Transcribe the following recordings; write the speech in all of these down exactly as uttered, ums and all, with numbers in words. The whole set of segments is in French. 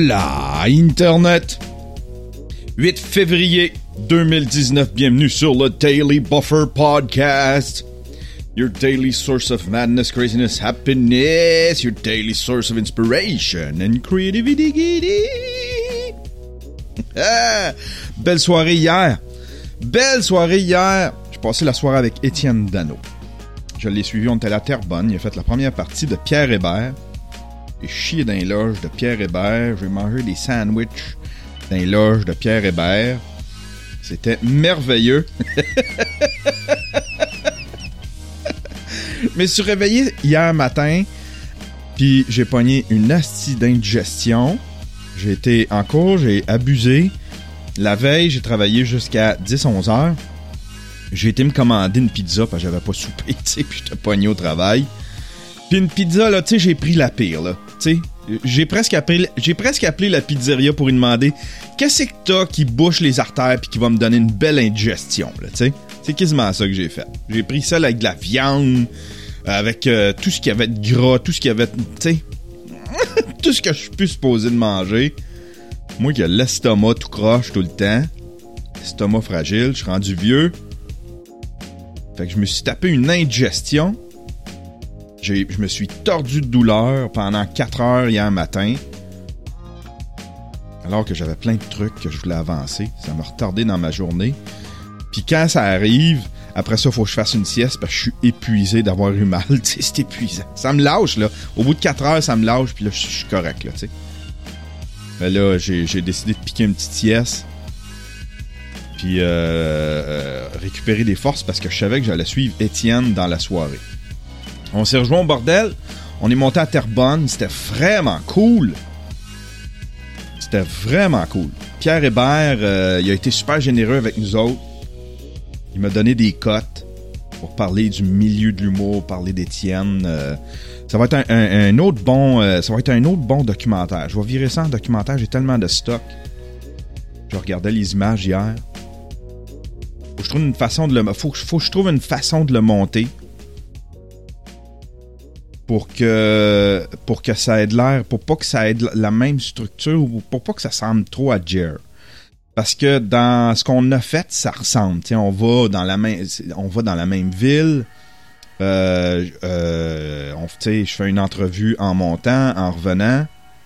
Hola, Internet! huit février deux mille dix-neuf, bienvenue sur le Daily Buffer Podcast. Your daily source of madness, craziness, happiness. Your daily source of inspiration and creativity. Ah, belle soirée hier. Belle soirée hier. J'ai passé la soirée avec Étienne Dano. Je l'ai suivi, on était à la Terrebonne. Il a fait la première partie de Pierre Hébert. J'ai chié dans les loges de Pierre Hébert. J'ai mangé des sandwichs dans les loges de Pierre Hébert. C'était merveilleux. Je me suis réveillé hier matin, puis j'ai pogné une hostie d'indigestion. J'ai été en cours, j'ai abusé. La veille, j'ai travaillé jusqu'à dix à onze heures. J'ai été me commander une pizza parce que j'avais pas soupé, tu sais, puis j'étais pogné au travail. Puis une pizza, là, tu sais, j'ai pris la pire, là, tu sais. J'ai presque appelé, j'ai presque appelé la pizzeria pour lui demander qu'est-ce que t'as qui bouche les artères puis qui va me donner une belle indigestion, là, tu sais. C'est quasiment ça que j'ai fait. J'ai pris ça là, avec de la viande, avec euh, tout ce qu'il y avait de gras, tout ce qu'il y avait, tu sais, tout ce que je suis plus supposé de manger. Moi qui ai l'estomac tout croche tout le temps, l'estomac fragile, je suis rendu vieux. Fait que je me suis tapé une indigestion. J'ai, je me suis tordu de douleur pendant quatre heures hier matin. Alors que j'avais plein de trucs que je voulais avancer. Ça m'a retardé dans ma journée. Puis quand ça arrive, après ça, il faut que je fasse une sieste parce que je suis épuisé d'avoir eu mal. Tu sais, c'est épuisant. Ça me lâche, là. Au bout de quatre heures, ça me lâche, puis là, je suis correct, là, tu sais. Mais là, j'ai, j'ai décidé de piquer une petite sieste. Puis euh, euh, récupérer des forces parce que je savais que j'allais suivre Étienne dans la soirée. On s'est rejoint au bordel. On est monté à Terrebonne. C'était vraiment cool. C'était vraiment cool. Pierre Hébert, euh, il a été super généreux avec nous autres. Il m'a donné des cotes pour parler du milieu de l'humour, parler d'Étienne. Euh, ça va être un, un, un autre bon, euh, ça va être un autre bon documentaire. Je vais virer ça en documentaire. J'ai tellement de stock. Je regardais les images hier. Faut que je trouve une façon de le, faut, faut que je trouve une façon de le monter pour que, pour que ça ait de l'air, pour pas que ça ait la même structure ou pour pas que ça ressemble trop à Jer. Parce que dans ce qu'on a fait, ça ressemble. T'sais, on va dans la même, on va dans la même ville. Euh, euh, on, t'sais, je fais une entrevue en montant, en revenant.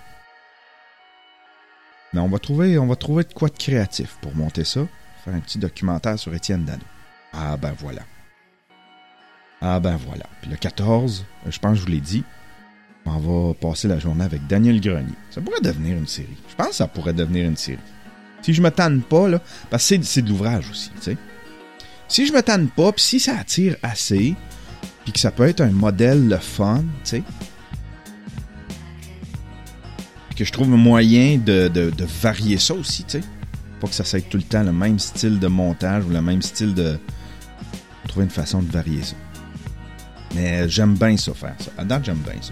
Mais on va trouver, on va trouver de quoi de créatif pour monter ça. Faire un petit documentaire sur Étienne Dano. Ah ben voilà. Ah ben voilà. Puis le quatorze, je pense que je vous l'ai dit, on va passer la journée avec Daniel Grenier. Ça pourrait devenir une série. Je pense que ça pourrait devenir une série. Si je me tanne pas, là, parce que c'est, c'est de l'ouvrage aussi, tu sais. Si je me tanne pas, puis si ça attire assez, puis que ça peut être un modèle le fun, tu sais, que je trouve un moyen de, de, de varier ça aussi, tu sais. Pas que ça soit tout le temps le même style de montage ou le même style de... Trouver une façon de varier ça. Mais j'aime bien ça, faire ça. À date, j'aime bien ça.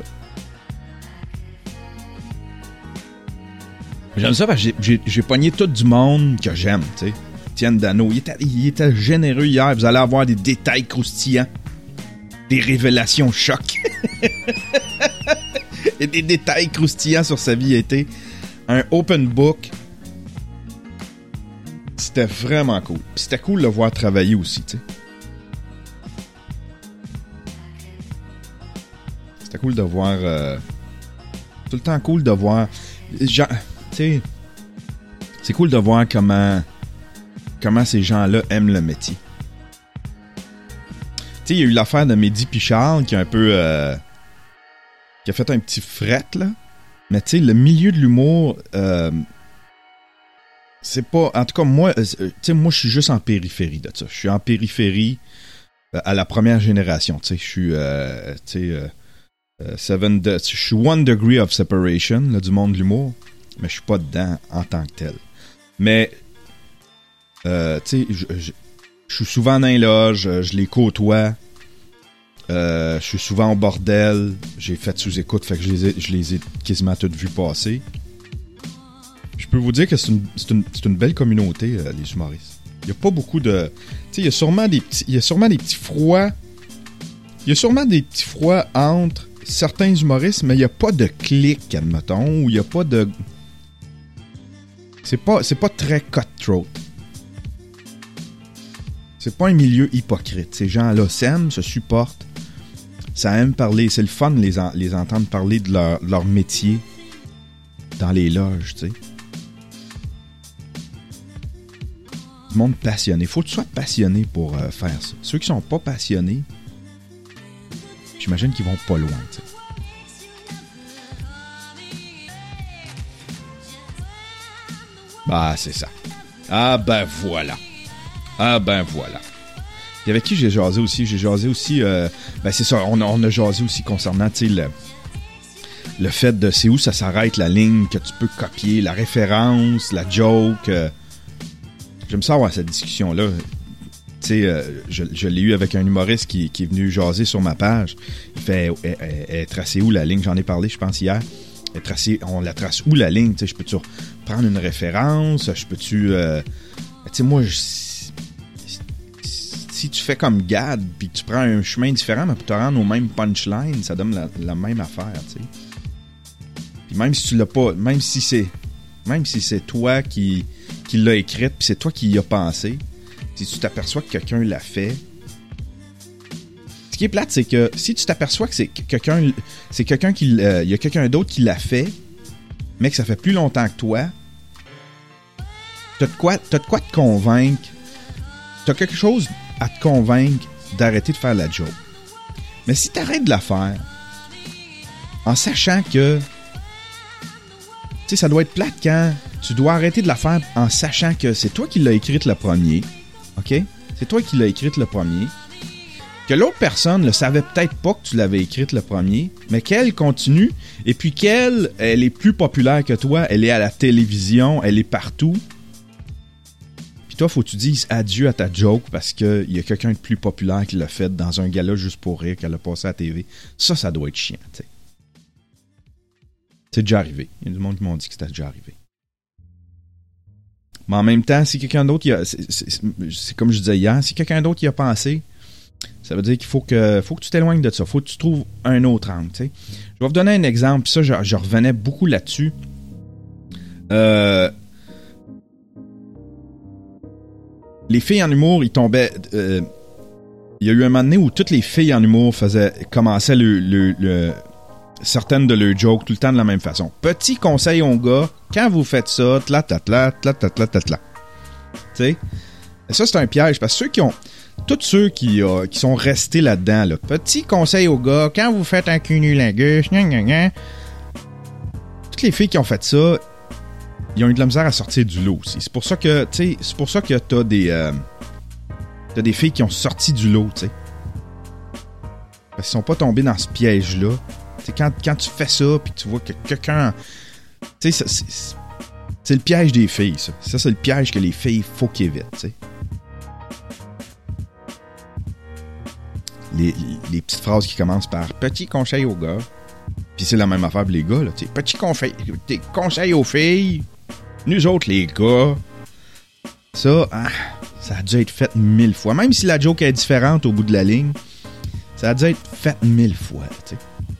J'aime ça parce que j'ai, j'ai, j'ai pogné tout du monde que j'aime, tu sais. Étienne Dano, il était, il était généreux hier. Vous allez avoir des détails croustillants. Des révélations chocs. Et des détails croustillants sur sa vie. Il a été un open book. C'était vraiment cool. Puis c'était cool de le voir travailler aussi, tu sais. C'était cool de voir... Euh, tout le temps cool de voir... Genre, tu sais, c'est cool de voir comment, comment ces gens-là aiment le métier. Tu sais, il y a eu l'affaire de Mehdi Pichard qui a un peu... Euh, qui a fait un petit fret, là. Mais tu sais, le milieu de l'humour... Euh, c'est pas... En tout cas, moi, euh, tu sais, moi, je suis juste en périphérie de ça. Je suis en périphérie euh, à la première génération, tu sais. Je suis... Euh, tu sais... Euh, euh, seven de, je suis one degree of separation, là, du monde de l'humour. Mais je suis pas dedans en tant que tel. Mais, euh, tu sais, je, je, je suis souvent dans les loges, je les côtoie. Euh, je suis souvent au bordel. J'ai fait sous-écoute, fait que je les ai, je les ai quasiment toutes vues passer. Je peux vous dire que c'est une, c'est une, c'est une belle communauté, euh, les humoristes. Il y a pas beaucoup de... Tu sais, il y a sûrement des petits, il y a sûrement des petits froids. Il y a sûrement des petits froids entre certains humoristes, mais il n'y a pas de clic, admettons, ou il n'y a pas de... Tu C'est pas, c'est pas très cutthroat. C'est pas un milieu hypocrite. Ces gens-là s'aiment, se supportent. Ça aime parler. C'est le fun de les, en, les entendre parler de leur, leur métier dans les loges, tu sais. Du monde passionné. Faut que tu sois passionné pour euh, faire ça. Ceux qui sont pas passionnés, j'imagine qu'ils vont pas loin, tu sais. Bah, c'est ça. Ah ben voilà. Ah ben voilà. Et avec qui j'ai jasé aussi? J'ai jasé aussi... Euh, ben c'est ça, on a, on a jasé aussi concernant, tu sais, le, le fait de c'est où ça s'arrête la ligne que tu peux copier, la référence, la joke. Euh, j'aime ça avoir cette discussion-là. Tu sais, euh, je, je l'ai eu avec un humoriste qui, qui est venu jaser sur ma page. Il fait, elle, elle, elle est tracée où la ligne? J'en ai parlé, je pense, hier. Elle est tracée, on la trace où la ligne? Tu sais, je peux-tu prendre une référence? Je peux-tu... Euh, tu sais, moi, je... Si tu fais comme Gad, puis que tu prends un chemin différent, mais pour te rendre au même punchline, ça donne la, la même affaire, tu sais. Puis même si tu l'as pas, même si c'est, même si c'est toi qui, qui l'as écrite, puis c'est toi qui y as pensé, si tu t'aperçois que quelqu'un l'a fait, ce qui est plate, c'est que si tu t'aperçois que c'est quelqu'un, c'est quelqu'un qui, euh, il y a quelqu'un d'autre qui l'a fait, mais que ça fait plus longtemps que toi, t'as de quoi, t'as de quoi te convaincre, t'as quelque chose à te convaincre d'arrêter de faire la joke. Mais si tu arrêtes de la faire en sachant que tu sais, ça doit être plate quand tu dois arrêter de la faire en sachant que c'est toi qui l'as écrite le premier, ok? C'est toi qui l'as écrite le premier, que l'autre personne ne savait peut-être pas que tu l'avais écrite le premier, mais qu'elle continue, et puis qu'elle, elle est plus populaire que toi, elle est à la télévision, elle est partout. Puis toi, faut que tu dises adieu à ta joke parce qu'il y a quelqu'un de plus populaire qui l'a fait dans un gala juste pour rire, qu'elle a passé à la T V. Ça, ça doit être chiant, tu sais. C'est déjà arrivé. Il y a du monde qui m'ont dit que c'était déjà arrivé. Mais en même temps, si quelqu'un d'autre, y a, c'est, c'est, c'est comme je disais hier, si quelqu'un d'autre y a pensé, ça veut dire qu'il faut que, faut que tu t'éloignes de ça. Faut que tu trouves un autre angle, tu sais. Je vais vous donner un exemple, puis ça, je, je revenais beaucoup là-dessus. Euh... Les filles en humour, ils tombaient... Euh, il y a eu un moment donné où toutes les filles en humour faisaient, commençaient le, le, le, certaines de leurs jokes tout le temps de la même façon. Petit conseil aux gars, quand vous faites ça, tla tla tla tla tla tla tla. Tu sais? Ça, c'est un piège, parce que ceux qui ont... Tous ceux qui, euh, qui sont restés là-dedans, là, petit conseil aux gars, quand vous faites un cunnilingus, gna gna gna, toutes les filles qui ont fait ça, ils ont eu de la misère à sortir du lot aussi. C'est pour ça que, tu sais, c'est pour ça que t'as des, euh, t'as des filles qui ont sorti du lot, tu sais. Parce qu'ils sont pas tombés dans ce piège-là. Tu sais, quand, quand tu fais ça, puis tu vois que quelqu'un, tu sais, c'est, c'est, c'est le piège des filles, ça. Ça, c'est le piège que les filles, faut qu'ils évitent, tu sais. Les, les, les petites phrases qui commencent par « petit conseil aux gars », puis c'est la même affaire pour les gars, là, tu sais, « petit conseil, conseil aux filles », nous autres, les gars, ça, ah, ça a dû être fait mille fois. Même si la joke est différente au bout de la ligne, ça a dû être fait mille fois, tu sais.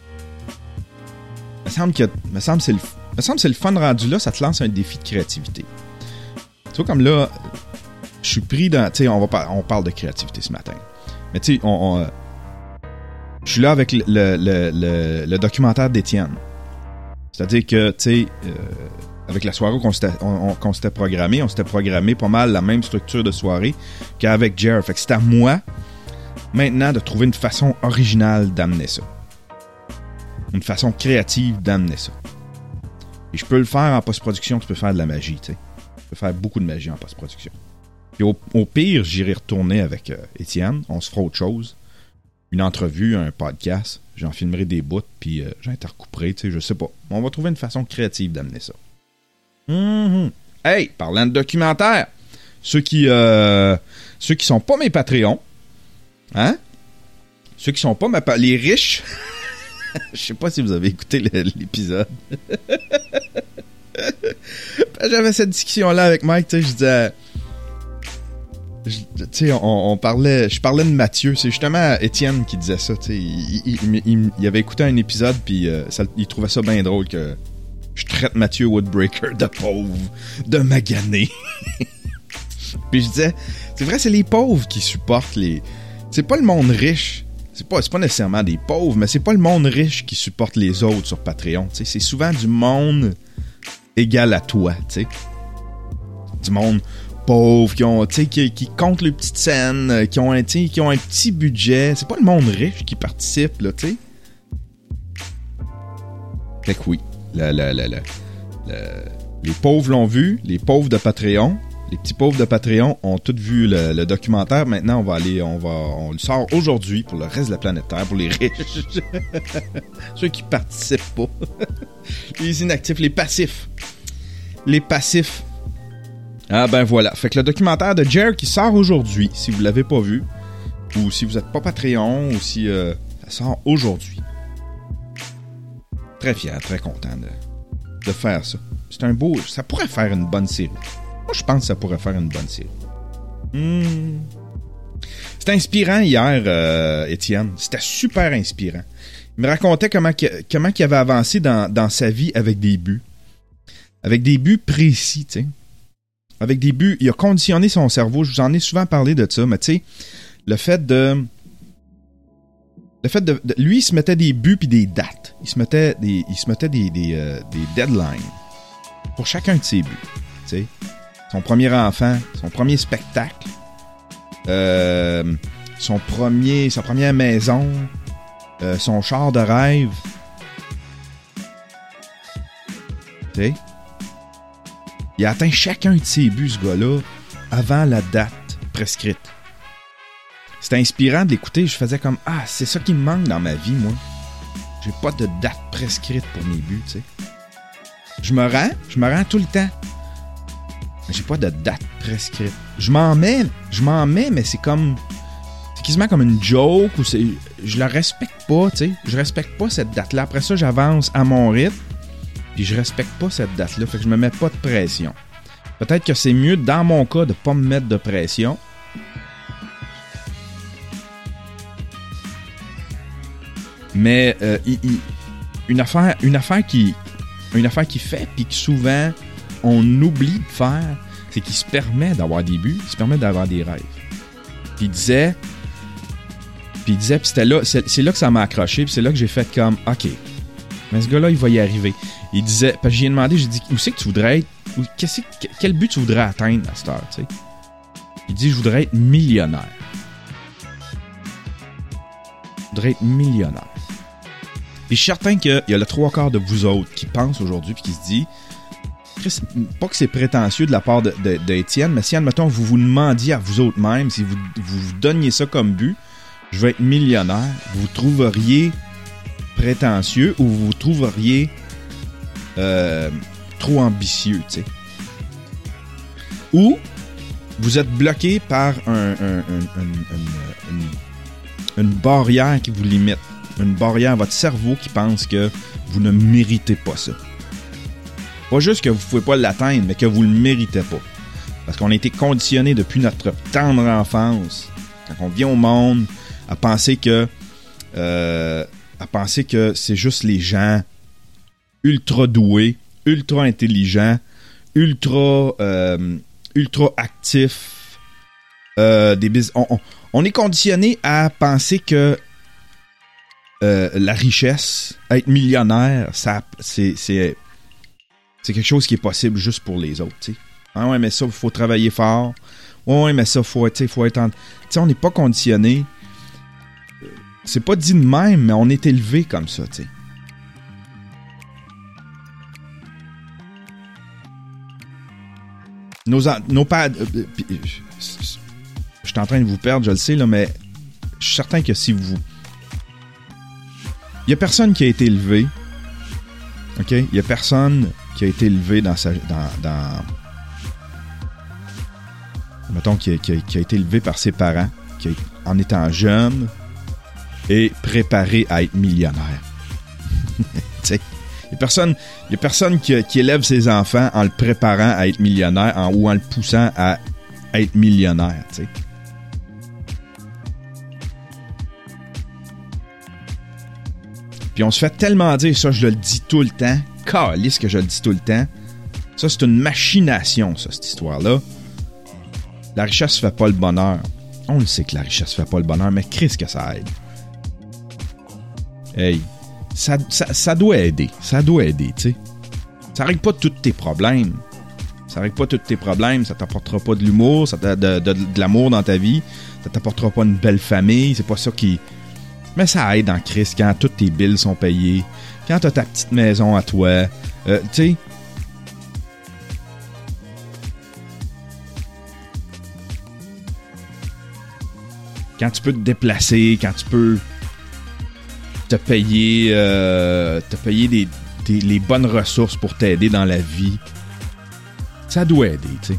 Me semble que, me semble que c'est le, me semble que c'est le fun rendu là, ça te lance un défi de créativité. Tu vois, comme là, je suis pris dans, tu sais, on, va, on parle de créativité ce matin. Mais tu sais, on... on je suis là avec le, le, le, le documentaire d'Étienne. C'est-à-dire que, tu sais, euh, avec la soirée qu'on s'était, on, qu'on s'était programmé, on s'était programmé pas mal la même structure de soirée qu'avec Jer. Fait que c'est à moi, maintenant, de trouver une façon originale d'amener ça. Une façon créative d'amener ça. Et je peux le faire en post-production, tu peux faire de la magie, tu sais. Tu peux faire beaucoup de magie en post-production. Puis au, au pire, j'irai retourner avec euh, Étienne, on se fera autre chose. Une entrevue, un podcast, j'en filmerai des bouts, puis euh, j'intercouperai, tu sais, je sais pas. On va trouver une façon créative d'amener ça. Mm-hmm. Hey, parlant de documentaire, ceux qui euh, ceux qui sont pas mes Patreons, hein? Ceux qui sont pas ma pa- les riches, je sais pas si vous avez écouté le, l'épisode. J'avais cette discussion-là avec Mike, tu sais, je disais... Tu sais, on, on parlait, je parlais de Mathieu, c'est justement Étienne qui disait ça, tu sais, il, il, il, il avait écouté un épisode puis euh, ça, il trouvait ça bien drôle que je, traite Mathieu Woodbreaker de pauvre, de magané. Puis je disais, c'est vrai, c'est les pauvres qui supportent les... C'est pas le monde riche. C'est pas, c'est pas nécessairement des pauvres, mais c'est pas le monde riche qui supporte les autres sur Patreon. T'sais. C'est souvent du monde égal à toi. T'sais. Du monde pauvre qui ont, qui, qui comptent les petites scènes, qui ont, un, qui ont un petit budget. C'est pas le monde riche qui participe, là, tu sais. Fait que oui, la, la, la, la, la, les pauvres l'ont vu, les pauvres de Patreon, les petits pauvres de Patreon ont tous vu le, le documentaire. Maintenant, on va aller, on va, on le sort aujourd'hui pour le reste de la planète Terre, pour les riches, ceux qui participent pas, les inactifs, les passifs, les passifs. Ah ben voilà, fait que le documentaire de Jer qui sort aujourd'hui, si vous l'avez pas vu, ou si vous êtes pas Patreon, ou si euh, ça sort aujourd'hui. Très fier, très content de, de faire ça. C'est un beau... Ça pourrait faire une bonne série. Moi, je pense que ça pourrait faire une bonne série. Hmm. C'était inspirant hier, euh, Étienne. C'était super inspirant. Il me racontait comment, comment il avait avancé dans, dans sa vie avec des buts. Avec des buts précis, tu sais. Avec des buts... Il a conditionné son cerveau. Je vous en ai souvent parlé de ça, mais tu sais, le fait de... Le fait de, de... Lui, il se mettait des buts puis des dates. Il se mettait des, il se mettait des, des, euh, des deadlines pour chacun de ses buts. Tu sais, son premier enfant, son premier spectacle, euh, son premier, sa première maison, euh, son char de rêve. Tu sais, il a atteint chacun de ses buts, ce gars-là, avant la date prescrite. C'était inspirant de l'écouter. Je faisais comme, ah, c'est ça qui me manque dans ma vie, moi. J'ai pas de date prescrite pour mes buts, tu sais. Je me rends, je me rends tout le temps. Mais j'ai pas de date prescrite. Je m'en mets, je m'en mets, mais c'est comme, c'est quasiment comme une joke, ou c'est, je la respecte pas, tu sais. Je respecte pas cette date-là. Après ça, j'avance à mon rythme, puis je respecte pas cette date-là. Fait que je me mets pas de pression. Peut-être que c'est mieux, dans mon cas, de pas me mettre de pression. Mais euh, il, il, une affaire, une affaire qui, une affaire qui fait, puis que souvent on oublie de faire, c'est qu'il se permet d'avoir des buts, il se permet d'avoir des rêves. Puis il disait, puis il disait, puis c'était là, c'est, c'est là que ça m'a accroché, puis c'est là que j'ai fait comme, ok, mais ce gars-là, il va y arriver. Il disait, parce que j'ai demandé, j'ai dit, où c'est que tu voudrais être, où, qu'est-ce, quel but tu voudrais atteindre à cette heure, tu sais? Il dit, je voudrais être millionnaire. Je voudrais être millionnaire. Puis je suis certain qu'il y a le trois quarts de vous autres qui pensent aujourd'hui puis qui se dit, pas que c'est prétentieux de la part de, de, de Étienne, mais si, admettons, vous vous demandiez à vous autres même, si vous, vous vous donniez ça comme but, je veux être millionnaire, vous trouveriez prétentieux ou vous trouveriez euh, trop ambitieux, tu sais. Ou vous êtes bloqué par un, un, un, un, un, une, une barrière qui vous limite. Une barrière à votre cerveau qui pense que vous ne méritez pas ça. Pas juste que vous ne pouvez pas l'atteindre, mais que vous ne le méritez pas. Parce qu'on a été conditionné depuis notre tendre enfance, quand on vient au monde, à penser que euh, à penser que c'est juste les gens ultra doués, ultra intelligents, ultra euh, ultra actifs, euh, des biz- on, on, on est conditionné à penser que Euh, la richesse, être millionnaire, ça, c'est, c'est, c'est quelque chose qui est possible juste pour les autres, tu sais. Ah ouais, mais ça, il faut travailler fort. Ouais, mais ça, il faut, faut être... En... Tu sais, on n'est pas conditionné. C'est pas dit de même, mais on est élevé comme ça, tu sais. Nos, nos pères... Euh, je suis en train de vous perdre, je le sais, là, mais je suis certain que si vous... Il n'y a personne qui a été élevé. OK? Il n'y a personne qui a été élevé dans sa. Dans, dans, mettons, qui a, qui, a, qui a été élevé par ses parents, qui a, en étant jeune, et préparé à être millionnaire. Tu sais? Il n'y a personne, il y a personne qui, qui élève ses enfants en le préparant à être millionnaire en, ou en le poussant à, à être millionnaire. Tu sais? Puis on se fait tellement dire, ça je le dis tout le temps, calisse que je le dis tout le temps. Ça, c'est une machination, ça, cette histoire-là. La richesse fait pas le bonheur. On le sait que la richesse fait pas le bonheur, mais Christ que ça aide. Hey, ça, ça, ça doit aider. Ça doit aider, tu sais. Ça règle pas tous tes problèmes. Ça règle pas tous tes problèmes. Ça t'apportera pas de l'humour, ça de, de, de, de l'amour dans ta vie. Ça t'apportera pas une belle famille. C'est pas ça qui... Mais ça aide en Christ quand tous tes bills sont payés. Quand t'as ta petite maison à toi. Euh, tu sais... Quand tu peux te déplacer, quand tu peux te payer, euh, te payer des, des, les bonnes ressources pour t'aider dans la vie, ça doit aider, tu sais.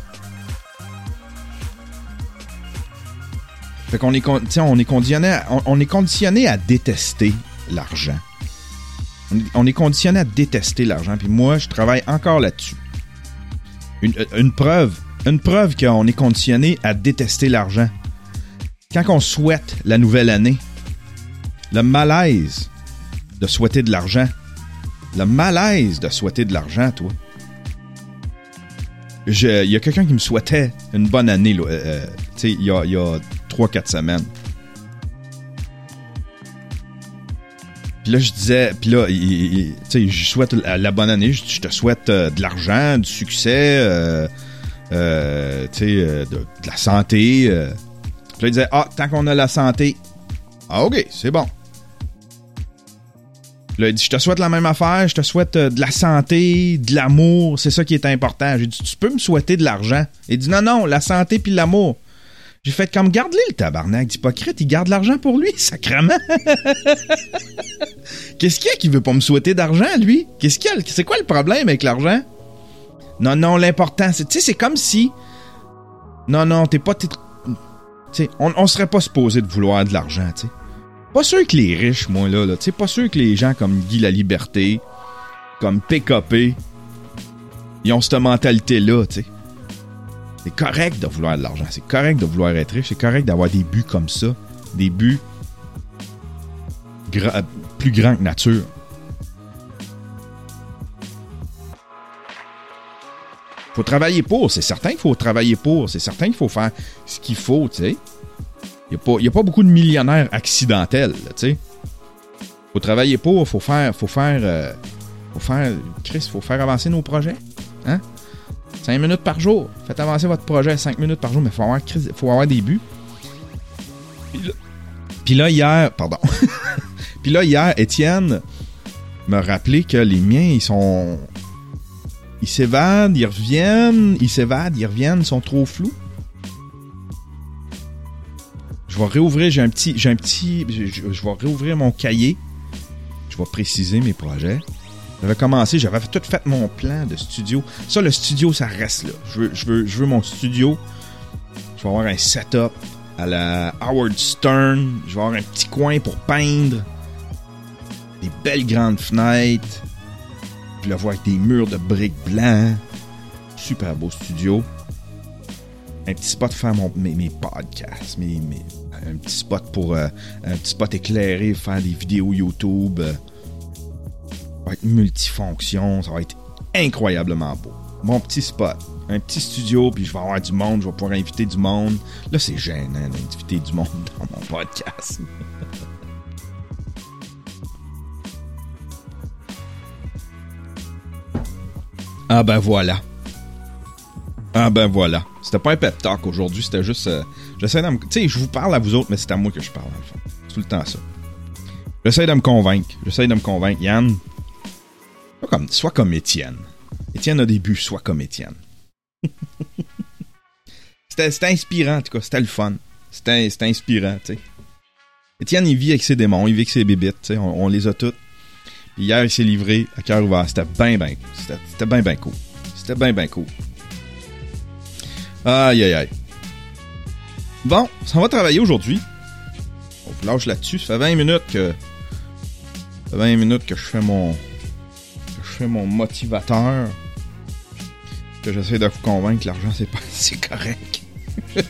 Fait qu'on est, on est conditionné, à, on, on est conditionné à détester l'argent. On est, on est conditionné à détester l'argent, puis moi, je travaille encore là-dessus. Une, une preuve, une preuve qu'on est conditionné à détester l'argent. Quand on souhaite la nouvelle année, le malaise de souhaiter de l'argent, le malaise de souhaiter de l'argent, toi. Il y a quelqu'un qui me souhaitait une bonne année, là, euh, tu sais, il y a, y a trois quatre semaines. Puis là, je disais, puis là, tu sais, je souhaite la, la bonne année, je, je te souhaite euh, de l'argent, du succès, euh, euh, tu sais, euh, de, de la santé, euh. Puis là, il disait, ah, tant qu'on a la santé. Ah, OK, c'est bon. Puis là, il dit, je te souhaite la même affaire, je te souhaite euh, de la santé, de l'amour, c'est ça qui est important. J'ai dit, tu peux me souhaiter de l'argent? Il dit, non, non, la santé puis l'amour. J'ai fait comme, garde-le, le tabarnak d'hypocrite, il garde l'argent pour lui, sacrément. Qu'est-ce qu'il y a qui veut pas me souhaiter d'argent, lui? Qu'est-ce qu'il y a? C'est quoi le problème avec l'argent? Non, non, l'important, c'est, tu sais, c'est comme si... Non, non, t'es pas... T'es... T'sais, on, on serait pas supposé de vouloir de l'argent, tu sais. Pas sûr que les riches, moi, là, là tu sais, pas sûr que les gens comme Guy Laliberté, comme P K P, ils ont cette mentalité-là, tu sais. C'est correct de vouloir de l'argent, c'est correct de vouloir être riche, c'est correct d'avoir des buts comme ça, des buts gra- plus grands que nature. Faut travailler pour, c'est certain qu'il faut travailler pour, c'est certain qu'il faut faire ce qu'il faut, tu sais. Il n'y a, a pas beaucoup de millionnaires accidentels, tu sais. Faut travailler pour, faut faire, faut faire, euh, faut faire, Chris, faut faire avancer nos projets, hein. Cinq minutes par jour, faites avancer votre projet cinq minutes par jour, mais faut avoir, faut avoir des buts. Puis là, puis là hier, pardon, puis là hier, Étienne m'a rappelé que les miens, ils sont... Ils s'évadent, ils reviennent, ils s'évadent, ils reviennent, ils sont trop flous. Je vais réouvrir, j'ai un petit, j'ai un petit, je, je, je vais réouvrir mon cahier. Je vais préciser mes projets. J'avais commencé, j'avais tout fait mon plan de studio. Ça, le studio, ça reste là. Je veux, je veux, je veux mon studio. Je vais avoir un setup à la Howard Stern. Je vais avoir un petit coin pour peindre. Des belles grandes fenêtres. Je le vois avec des murs de briques blancs. Super beau studio. Un petit spot pour faire mon, mes, mes podcasts. Mes, mes, un petit spot pour... Euh, un petit spot éclairé, faire des vidéos YouTube. Euh, ça va être multifonction. Ça va être incroyablement beau. Mon petit spot. Un petit studio, puis je vais avoir du monde. Je vais pouvoir inviter du monde. Là, c'est gênant d'inviter du monde dans mon podcast. Ah ben voilà. Ah ben voilà. C'était pas un pep talk aujourd'hui, c'était juste... Euh, j'essaie de me... Tu sais, je vous parle à vous autres, mais c'est à moi que je parle, en fait. C'est tout le temps ça. J'essaie de me convaincre. J'essaie de me convaincre. Yann, sois comme, sois comme Étienne. Étienne a des buts, sois comme Étienne. c'était, c'était inspirant, en tout cas. C'était le fun. C'était, c'était inspirant, tu sais. Étienne, il vit avec ses démons, il vit avec ses bébites, tu sais. On, on les a toutes. Puis hier, il s'est livré à cœur ouvert. C'était bien, bien... C'était, c'était bien, bien cool. C'était bien, bien cool. Aïe, aïe, aïe. Bon, ça va travailler aujourd'hui. On vous lâche là-dessus. Ça fait vingt minutes que... Ça fait vingt minutes que je fais mon... Que je fais mon motivateur. Que j'essaie de vous convaincre que l'argent, c'est pas... C'est correct.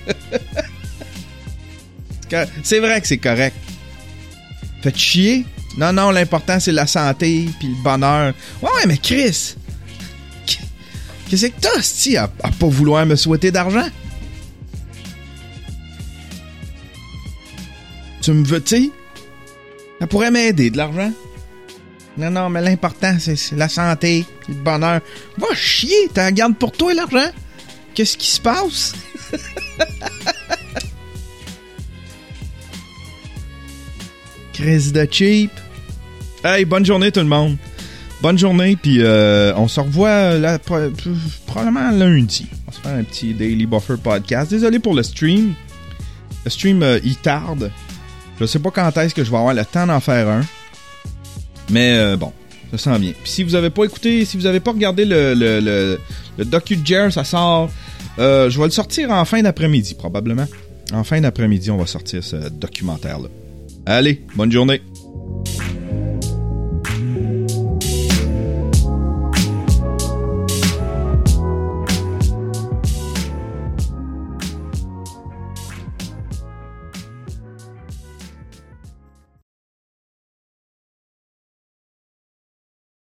C'est vrai que c'est correct. Faites chier. Non, non, l'important, c'est la santé puis le bonheur. Ouais, ouais, mais Chris, qu'est-ce que t'as, c'ti, à, à pas vouloir me souhaiter d'argent? Tu me veux, tu sais? Ça pourrait m'aider, de l'argent. Non, non, mais l'important, c'est, c'est la santé, le bonheur. Va chier, t'en gardes pour toi, l'argent? Qu'est-ce qui se passe? Chris de cheap. Hey, bonne journée tout le monde. Bonne journée, puis euh, on se revoit là, probablement lundi. On va se faire un petit Daily Buffer podcast. Désolé pour le stream. Le stream, euh, il tarde. Je sais pas quand est-ce que je vais avoir le temps d'en faire un. Mais euh, bon, ça sent bien. Puis si vous avez pas écouté, si vous avez pas regardé le, le, le, le docu-Jer, ça sort... Euh, je vais le sortir en fin d'après-midi, probablement. En fin d'après-midi, on va sortir ce documentaire-là. Allez, bonne journée.